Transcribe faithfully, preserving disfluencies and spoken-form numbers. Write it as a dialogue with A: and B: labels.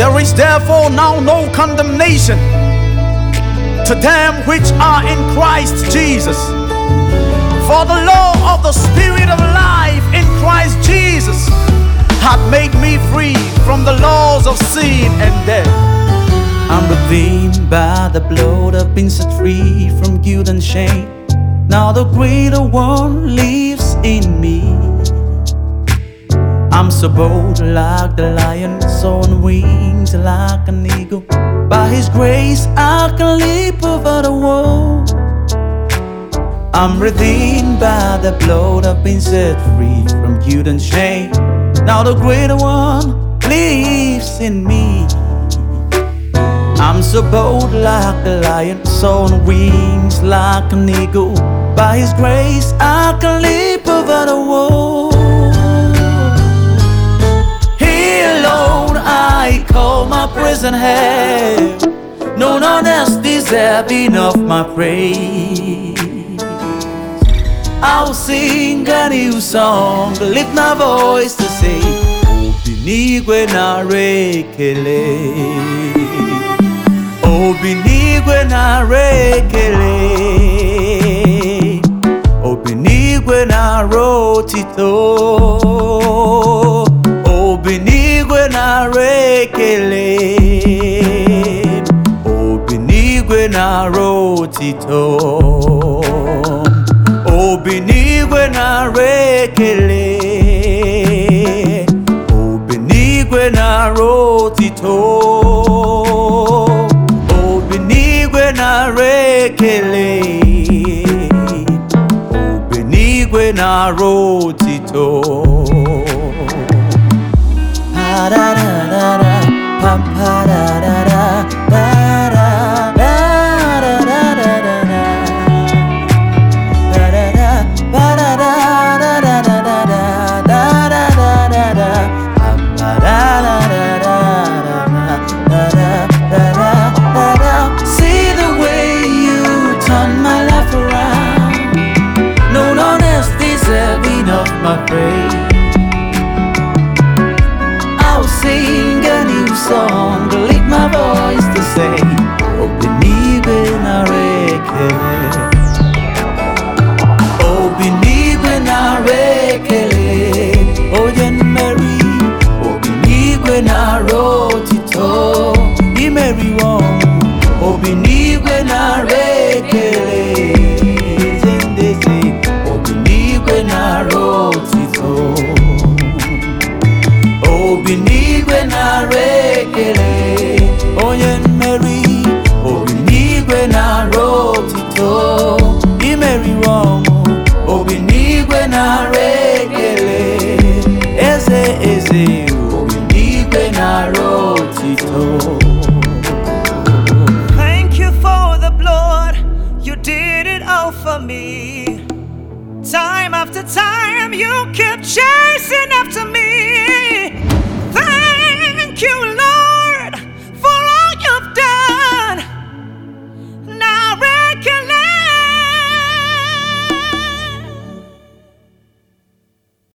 A: There is therefore now no condemnation to them which are in Christ Jesus. For the law of the Spirit of life in Christ Jesus hath made me free from the laws of sin and death. I'm redeemed by the blood, I've been set free from guilt and shame. Now the greater one lives in me. I'm so bold like the lion, so on wings like an eagle. By His grace I can leap over the wall. I'm redeemed by the blood, I've been set free from guilt and shame. Now the greater one lives in me. I'm so bold like a lion, so on wings like an eagle. By His grace I can leap over the wall. He alone I call my prison hell. No one else deserving of my praise. I'll sing a new song, lift my voice to say, Obinigwe narekele, Obinigwe narekele, Obinigwe narotito, Obinigwe narekele, Obinigwe narotito. Obinigwe narekele, Obinigwe narotito, Obinigwe narekele, Obinigwe narotito. Pa da da da da, pa pa da da da, da da da da da da da. See the way you turn my life around. No one else deserving of my praise. I'll sing a new song, lift my voice to say, Obinigwe narekele, Obinigwe narekele, Oyen Mary, Obinigwe narotito, Imeri won, Obinigwe narekele, Zendeze, Obinigwe narotito, Obinigwe narekele, Oyen Mary, Obinigwe narotito, Imeri won, Obinigwe narekele.